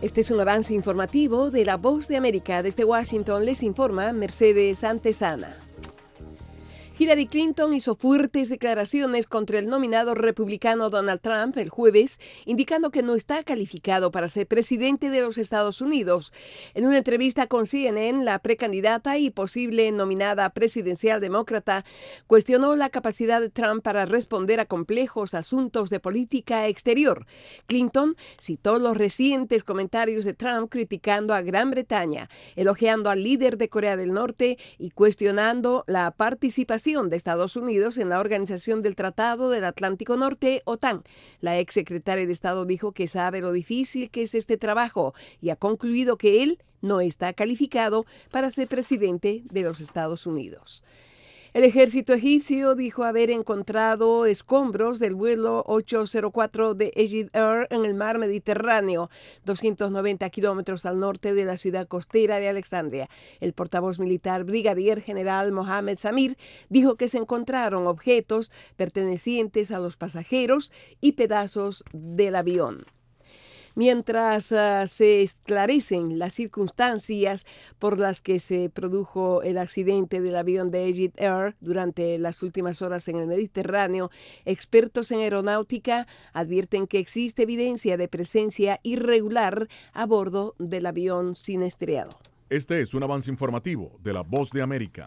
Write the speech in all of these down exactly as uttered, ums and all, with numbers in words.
Este es un avance informativo de La Voz de América. Desde Washington les informa Mercedes Antesana. Hillary Clinton hizo fuertes declaraciones contra el nominado republicano Donald Trump el jueves, indicando que no está calificado para ser presidente de los Estados Unidos. En una entrevista con C N N, la precandidata y posible nominada presidencial demócrata cuestionó la capacidad de Trump para responder a complejos asuntos de política exterior. Clinton citó los recientes comentarios de Trump criticando a Gran Bretaña, elogiando al líder de Corea del Norte y cuestionando la participación de Estados Unidos en la Organización del Tratado del Atlántico Norte, OTAN. La exsecretaria de Estado dijo que sabe lo difícil que es este trabajo y ha concluido que él no está calificado para ser presidente de los Estados Unidos. El ejército egipcio dijo haber encontrado escombros del vuelo ochocientos cuatro de Egypt Air en el mar Mediterráneo, doscientos noventa kilómetros al norte de la ciudad costera de Alexandria. El portavoz militar brigadier general Mohamed Samir dijo que se encontraron objetos pertenecientes a los pasajeros y pedazos del avión. Mientras uh, se esclarecen las circunstancias por las que se produjo el accidente del avión de Egypt Air durante las últimas horas en el Mediterráneo, expertos en aeronáutica advierten que existe evidencia de presencia irregular a bordo del avión siniestrado. Este es un avance informativo de La Voz de América.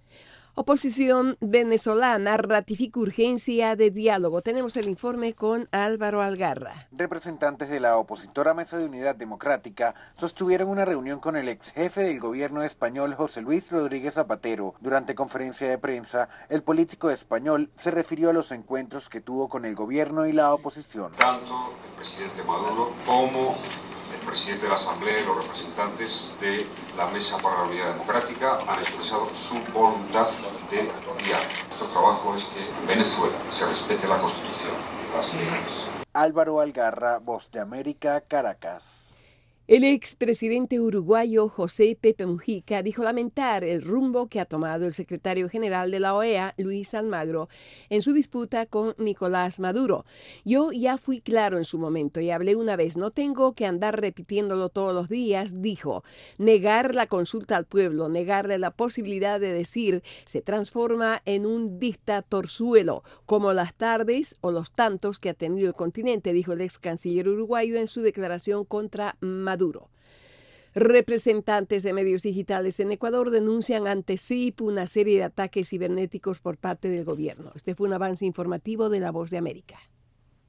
Oposición venezolana ratifica urgencia de diálogo. Tenemos el informe con Álvaro Algarra. Representantes de la opositora Mesa de Unidad Democrática sostuvieron una reunión con el ex jefe del gobierno español José Luis Rodríguez Zapatero. Durante conferencia de prensa, el político español se refirió a los encuentros que tuvo con el gobierno y la oposición. Tanto el presidente Maduro como el presidente de la Asamblea y los representantes de la Mesa para la Unidad Democrática han expresado su voluntad de diálogo. Nuestro trabajo es que en Venezuela se respete la Constitución, las leyes. Álvaro Algarra, Voz de América, Caracas. El expresidente uruguayo José Pepe Mujica dijo lamentar el rumbo que ha tomado el secretario general de la O E A, Luis Almagro, en su disputa con Nicolás Maduro. Yo ya fui claro en su momento y hablé una vez, no tengo que andar repitiéndolo todos los días, dijo. Negar la consulta al pueblo, negarle la posibilidad de decir, se transforma en un dictatorzuelo, como las tardes o los tantos que ha tenido el continente, dijo el ex canciller uruguayo en su declaración contra Maduro. Maduro. Representantes de medios digitales en Ecuador denuncian ante C I P una serie de ataques cibernéticos por parte del gobierno. Este fue un avance informativo de La Voz de América.